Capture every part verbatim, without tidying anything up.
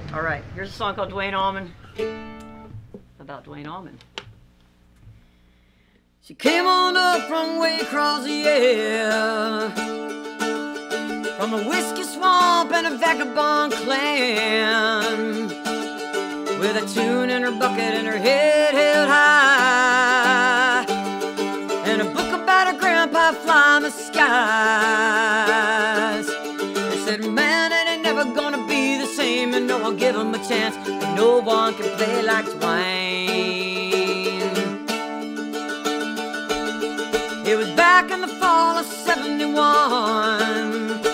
All right, here's a song called Duane Allman, about Duane Allman. She came on up from way across the air, from a whiskey swamp and a vagabond clan, with a tune in her bucket and her head held high, and a book about her grandpa flying the skies. They said, man, it ain't never gonna be the same, and no, I'll give him a chance, but no one can play like Duane. It was back in the fall of seventy-one.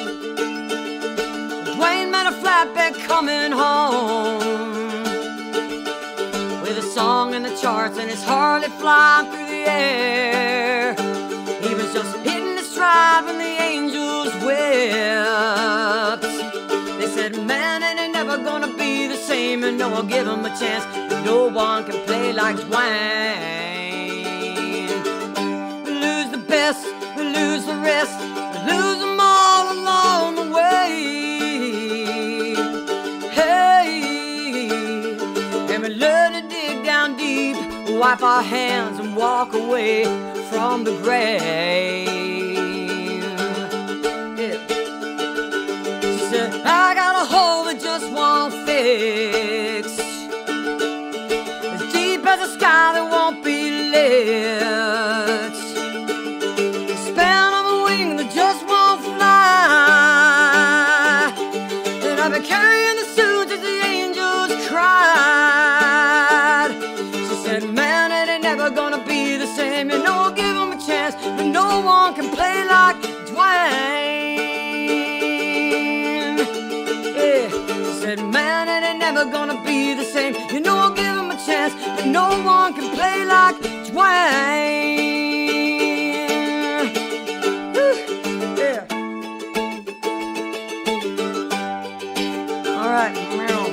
Duane met a flatbed coming home, with a song in the charts and his Harley flying through the air. He was just hitting his stride when the angels wept. They said, man, it ain't never gonna be the same, and no, I'll give him a chance, but no one can play like Duane. We lose the best, we lose the rest, we lose them all along the way. Hey, and we learn to dig down deep, wipe our hands and walk away from the grave. Yeah. She said, I got a hole that just won't fix, as deep as a sky that won't be lit, the span of a wing that just won't fly, that I've been carrying the suit as the angels cried. She said, man, it ain't never gonna be the same, you know, I'll give him a chance, but no one can play like Duane. Yeah. She said, man, it ain't never gonna be the same, you know, I'll give him a chance, but no one can play like Duane. Woo. Yeah. All right.